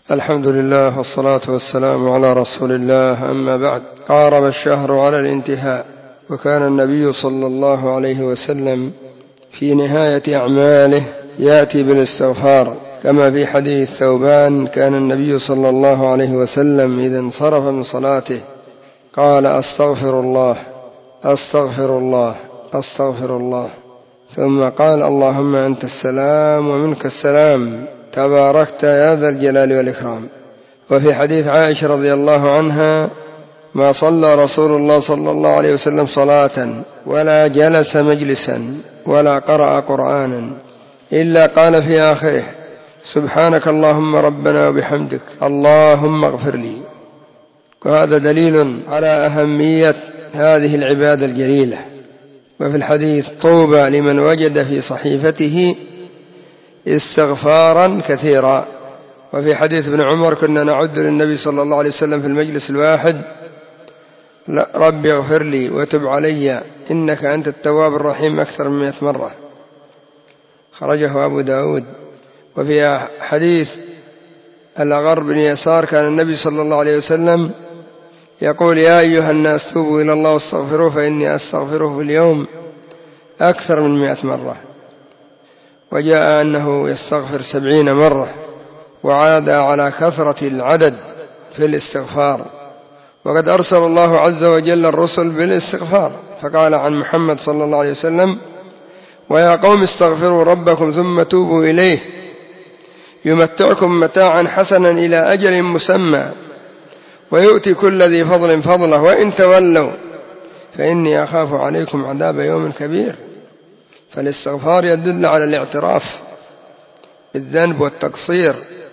الحمد لله والصلاة والسلام على رسول الله، أما بعد. قارب الشهر على الانتهاء، وكان النبي صلى الله عليه وسلم في نهاية أعماله يأتي بالاستغفار، كما في حديث ثوبان: كان النبي صلى الله عليه وسلم إذا انصرف من صلاته قال: أستغفر الله أستغفر الله أستغفر الله، ثم قال: اللهم أنت السلام ومنك السلام، تباركت يا ذا الجلال والإكرام. وفي حديث عائشة رضي الله عنها: ما صلى رسول الله صلى الله عليه وسلم صلاة ولا جلس مجلسا ولا قرأ قرآنا إلا قال في آخره: سبحانك اللهم ربنا وبحمدك اللهم اغفر لي. وهذا دليل على أهمية هذه العبادة الجليلة. وفي الحديث: طوبى لمن وجد في صحيفته استغفارا كثيرا. وفي حديث ابن عمر: كنا نعد للنبي صلى الله عليه وسلم في المجلس الواحد: ربي اغفر لي وتب علي إنك أنت التواب الرحيم، أكثر من 100 مرة. خرجه أبو داود. وفي حديث الأغر بن يسار: كان النبي صلى الله عليه وسلم يقول: يا أيها الناس توبوا إلى الله واستغفروه فإني أستغفره في اليوم أكثر من 100 مرة. وجاء أنه يستغفر 70 مرة، وعاد على كثرة العدد في الاستغفار. وقد أرسل الله عز وجل الرسل بالاستغفار، فقال عن محمد صلى الله عليه وسلم: ويا قوم استغفروا ربكم ثم توبوا إليه يمتعكم متاعا حسنا إلى أجل مسمى ويؤتي كل ذي فضل فضله وإن تولوا فإني أخاف عليكم عذاب يوم كبير. فالاستغفار يدل على الاعتراف بالذنب والتقصير،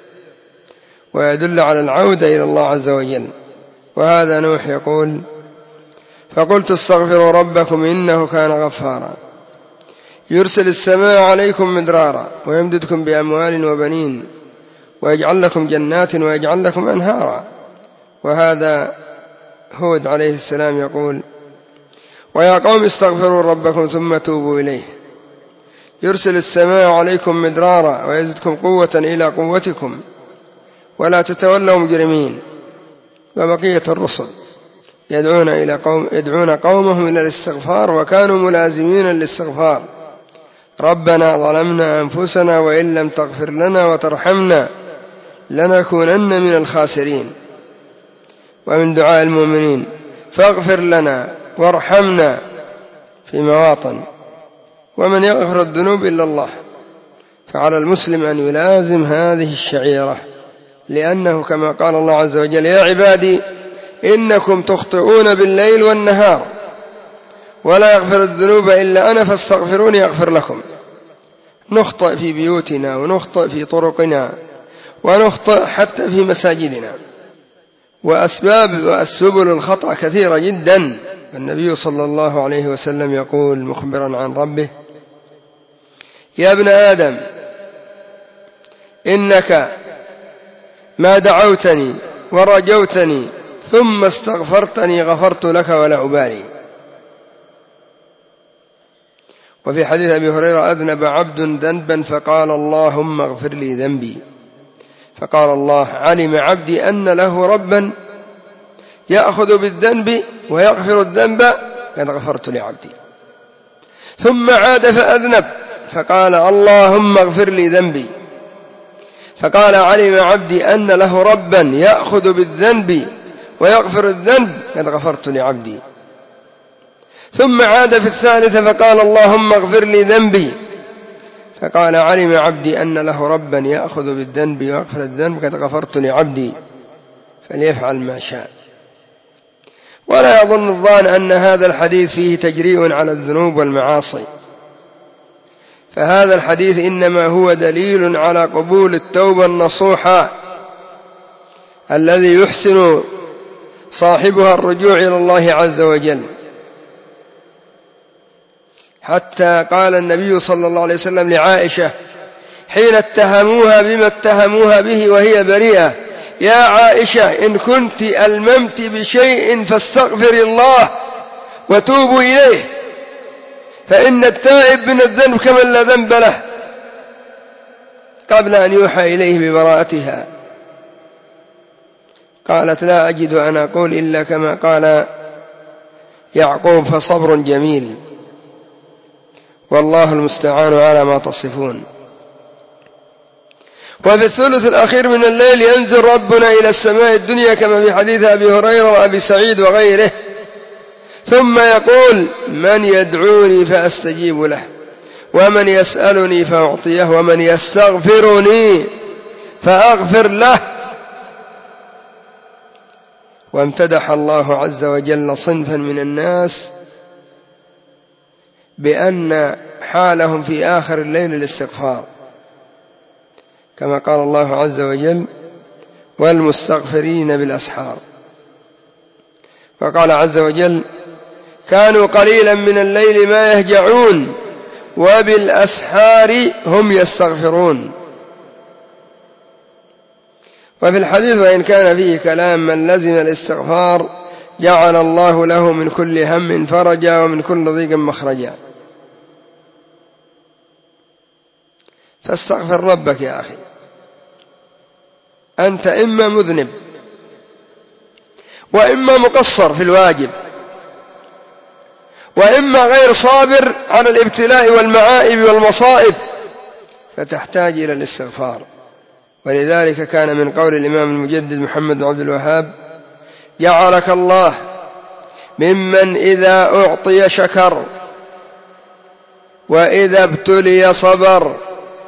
ويدل على العودة إلى الله عز وجل. وهذا نوح يقول: فقلت استغفروا ربكم إنه كان غفارا يرسل السماء عليكم مدرارا ويمددكم بأموال وبنين ويجعل لكم جنات ويجعل لكم أنهارا. وهذا هود عليه السلام يقول: ويا قوم استغفروا ربكم ثم توبوا إليه يرسل السماء عليكم مدرارا ويزدكم قوة إلى قوتكم ولا تتولوا مجرمين. وبقية الرسل يدعون قومهم إلى الاستغفار، وكانوا ملازمين للاستغفار: ربنا ظلمنا أنفسنا وإن لم تغفر لنا وترحمنا لنكونن من الخاسرين. ومن دعاء المؤمنين: فاغفر لنا وارحمنا في مواطن. ومن يغفر الذنوب إلا الله. فعلى المسلم أن يلازم هذه الشعيرة، لأنه كما قال الله عز وجل: يا عبادي إنكم تخطئون بالليل والنهار ولا يغفر الذنوب إلا أنا فاستغفروني أغفر لكم. نخطئ في بيوتنا ونخطئ في طرقنا ونخطئ حتى في مساجدنا، وأسباب وسبل الخطأ كثيرة جدا. النبي صلى الله عليه وسلم يقول مخبرا عن ربه: يا ابن آدم إنك ما دعوتني ورجوتني ثم استغفرتني غفرت لك ولا أبالي. وفي حديث أبي هريرة: أذنب عبد ذنبا فقال اللهم اغفر لي ذنبي، فقال الله: علم عبدي أن له ربا يأخذ بالذنب ويغفر الذنب قد غفرت لعبدي. ثم عاد فأذنب فقال اللهم اغفر لي ذنبي، فقال: علم عبدي أن له ربا يأخذ بالذنب ويغفر الذنب قد غفرت لعبدي. ثم عاد في الثالثة فقال اللهم اغفر لي ذنبي، فقال: علم عبدي أن له ربا يأخذ بالذنب ويغفر الذنب قد غفرت لعبدي، فليفعل ما شاء. ولا يظن الظان أن هذا الحديث فيه تجريء على الذنوب والمعاصي، فهذا الحديث إنما هو دليل على قبول التوبة النصوحة الذي يحسن صاحبها الرجوع إلى الله عز وجل. حتى قال النبي صلى الله عليه وسلم لعائشة حين اتهموها بما اتهموها به وهي بريئة: يا عائشة إن كنت ألممت بشيء فاستغفري الله وتوبوا إليه، فإن التائب من الذنب كمن لا ذنب له، قبل أن يوحى إليه ببراءتها. قالت لا أجد أن أقول إلا كما قال يعقوب فصبر جميل والله المستعان على ما تصفون. وفي الثلث الأخير من الليل ينزل ربنا إلى السماء الدنيا كما في حديث أبي هريرة وأبي سعيد وغيره، ثم يقول من يدعوني فأستجيب له، ومن يسألني فأعطيه، ومن يستغفرني فأغفر له. وامتدح الله عز وجل صنفا من الناس بأن حالهم في آخر الليل الاستغفار، كما قال الله عز وجل والمستغفرين بالأسحار. وقال عز وجل كانوا قليلا من الليل ما يهجعون وبالأسحار هم يستغفرون. وفي الحديث وإن كان فيه كلام من لزم الاستغفار جعل الله له من كل هم فرجا ومن كل ضيق مخرجا. فاستغفر ربك يا أخي، أنت إما مذنب وإما مقصر في الواجب وإما غير صابر على الابتلاء والمعائب والمصائب، فتحتاج إلى الاستغفار. ولذلك كان من قول الإمام المجدد محمد بن عبد الوهاب جعلك الله ممن إذا أعطي شكر وإذا ابتلي صبر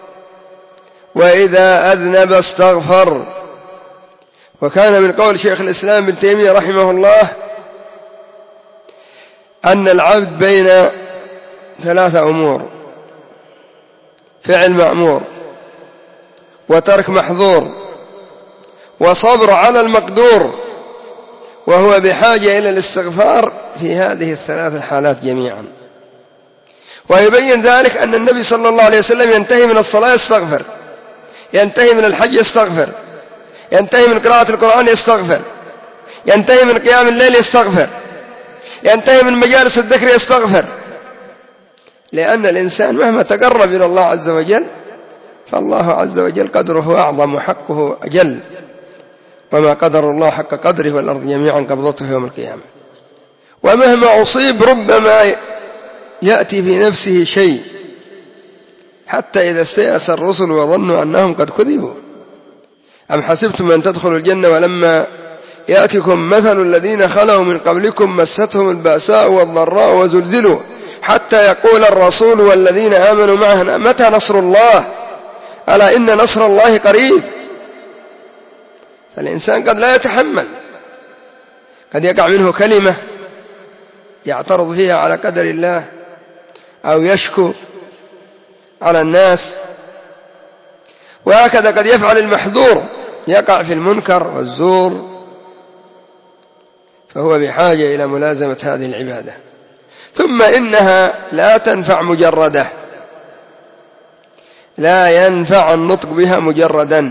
وإذا أذنب استغفر. وكان من قول شيخ الإسلام ابن تيمية رحمه الله أن العبد بين 3 أمور: فعل مأمور وترك محظور وصبر على المقدور، وهو بحاجة إلى الاستغفار في هذه ال3 الحالات جميعا. ويبين ذلك أن النبي صلى الله عليه وسلم ينتهي من الصلاة يستغفر، ينتهي من الحج يستغفر، ينتهي من قراءة القرآن يستغفر، ينتهي من قيام الليل يستغفر، ينتهي من مجالس الذكر يستغفر. لأن الإنسان مهما تقرب إلى الله عز وجل فالله عز وجل قدره أعظم وحقه أجل، وما قدر الله حق قدره والأرض جميعا قبضته يوم القيامة. ومهما أصيب ربما يأتي في نفسه شيء، حتى إذا استيأس الرسل وظنوا أنهم قد كذبوا. أم حسبتم أن تدخلوا الجنة ولما يأتكم مثل الذين خلوا من قبلكم مستهم البأساء والضراء وزلزلوا حتى يقول الرسول والذين آمنوا معه متى نصر الله ألا إن نصر الله قريب. فالإنسان قد لا يتحمل، قد يقع منه كلمة يعترض فيها على قدر الله أو يشكو على الناس، وهكذا قد يفعل المحظور، يقع في المنكر والزور. فهو بحاجة إلى ملازمة هذه العبادة. ثم إنها لا تنفع مجردة، لا ينفع النطق بها مجردا،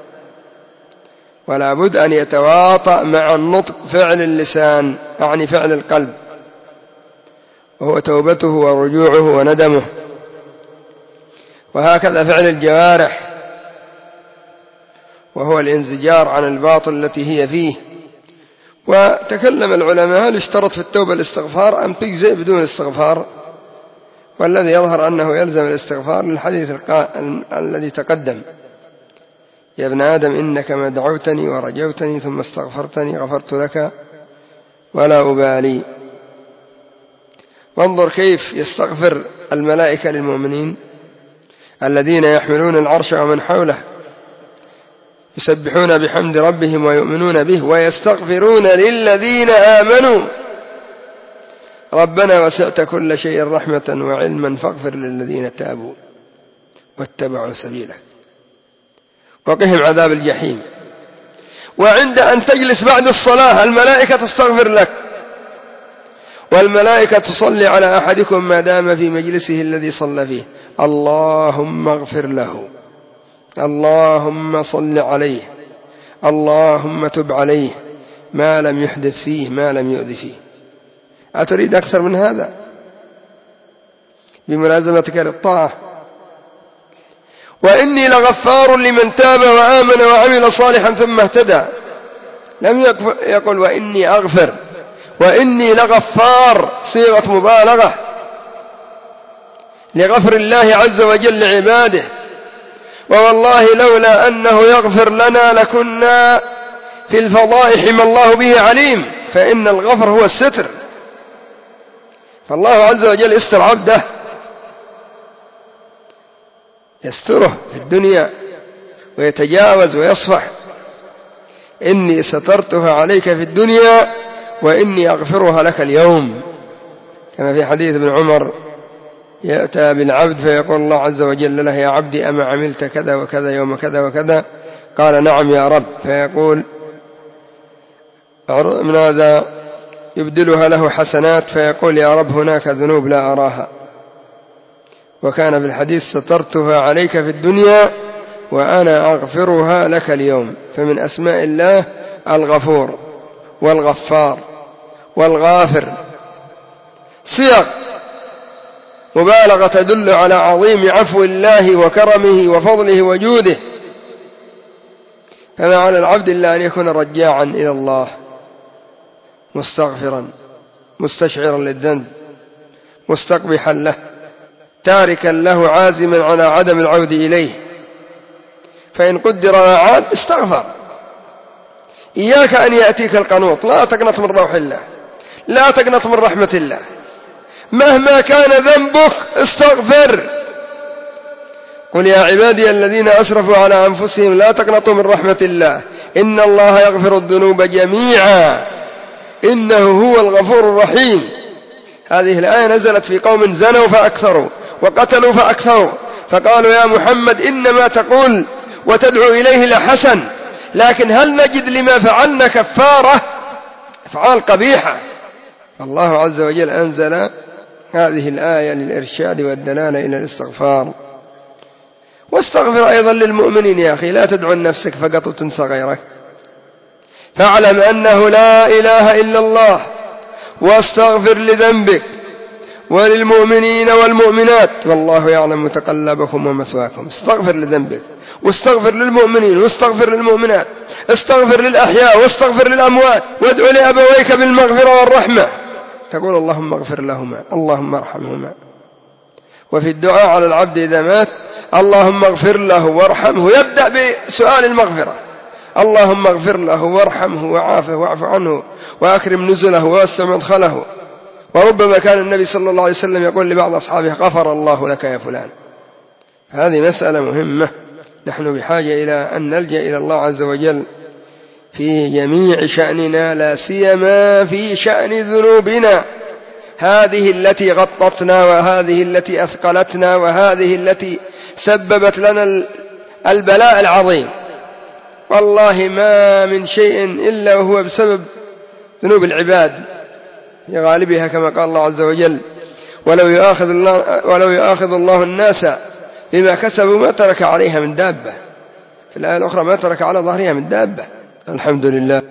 ولا بد أن يتواطأ مع النطق فعل اللسان، يعني فعل القلب، وهو توبته ورجوعه وندمه. وهكذا فعل الجوارح، وهو الانزجار عن الباطل التي هي فيه. وتكلم العلماء هل اشترط في التوبة الاستغفار أم تجزئ بدون استغفار؟ والذي يظهر أنه يلزم الاستغفار للحديث الذي تقدم: يا ابن آدم إنك ما دعوتني ورجوتني ثم استغفرتني غفرت لك ولا أبالي. وانظر كيف يستغفر الملائكة للمؤمنين الذين يحملون العرش ومن حوله يسبحون بحمد ربهم ويؤمنون به ويستغفرون للذين آمنوا ربنا وسعت كل شيء رحمة وعلما فاغفر للذين تابوا واتبعوا سبيلك وقهم عذاب الجحيم. وعند أن تجلس بعد الصلاة الملائكة تستغفر لك، والملائكة تصلي على أحدكم ما دام في مجلسه الذي صلى فيه: اللهم اغفر له، اللهم صل عليه، اللهم تب عليه، ما لم يحدث فيه ما لم يؤذ فيه. أتريد أكثر من هذا بملازمتك للطاعة؟ وإني لغفار لمن تاب وآمن وعمل صالحا ثم اهتدى. لم يقل وإني أغفر، وإني لغفار صيغة مبالغة لغفر الله عز وجل لعباده. ووالله لولا أنه يغفر لنا لكنا في الفضائح ما الله به عليم، فإن الغفر هو الستر، فالله عز وجل يستر عبده، يستره في الدنيا ويتجاوز ويصفح. إني سترتها عليك في الدنيا وإني أغفرها لك اليوم، كما في حديث ابن عمر يأتى بالعبد فيقول الله عز وجل له يا عبدي أما عملت كذا وكذا يوم كذا وكذا؟ قال نعم يا رب، فيقول من هذا يبدلها له حسنات، فيقول يا رب هناك ذنوب لا أراها. وكان في الحديث سترتها عليك في الدنيا وأنا أغفرها لك اليوم. فمن أسماء الله الغفور والغفار والغافر، صيغ مبالغة تدل على عظيم عفو الله وكرمه وفضله وجوده. فما على العبد إلا أن يكون رجاعا إلى الله، مستغفرا مستشعرا للذنب، مستقبحا له، تاركا له، عازما على عدم العود إليه. فإن قدر ما عاد استغفر. إياك أن يأتيك القنوط، لا تقنط من روح الله، لا تقنط من رحمة الله، مهما كان ذنبك استغفر. قل يا عبادي الذين أسرفوا على أنفسهم لا تقنطوا من رحمة الله إن الله يغفر الذنوب جميعا إنه هو الغفور الرحيم. هذه الآية نزلت في قوم زنوا فأكثروا وقتلوا فأكثروا، فقالوا يا محمد إنما تقول وتدعو إليه لحسن، لكن هل نجد لما فعلنا كفارة؟ أفعال قبيحة. الله عز وجل أنزل هذه الآية للإرشاد والدلالة إلى الاستغفار. واستغفر أيضا للمؤمنين يا أخي، لا تدعو نفسك فقط وتنسى غيرك. فاعلم أنه لا إله إلا الله، واستغفر لذنبك وللمؤمنين والمؤمنات والله يعلم متقلبكم ومثواكم. استغفر لذنبك واستغفر للمؤمنين واستغفر للمؤمنات، استغفر للأحياء واستغفر للأموات، وادعو لأبويك بالمغفرة والرحمة، تقول اللهم اغفر لهما اللهم ارحمهما. وفي الدعاء على العبد إذا مات اللهم اغفر له وارحمه، يبدأ بسؤال المغفرة، اللهم اغفر له وارحمه وعافه واعف عنه وأكرم نزله ووسع مدخله. وربما كان النبي صلى الله عليه وسلم يقول لبعض أصحابه غفر الله لك يا فلان. هذه مسألة مهمة، نحن بحاجة إلى أن نلجأ إلى الله عز وجل في جميع شأننا، لا سيما في شأن ذنوبنا، هذه التي غطتنا وهذه التي أثقلتنا وهذه التي سببت لنا البلاء العظيم. والله ما من شيء إلا وهو بسبب ذنوب العباد في غالبها، كما قال الله عز وجل ولو يؤاخذ الله الناس بما كسبوا ما ترك عليها من دابة. في الآية الأخرى ما ترك على ظهرها من دابة. الحمد لله.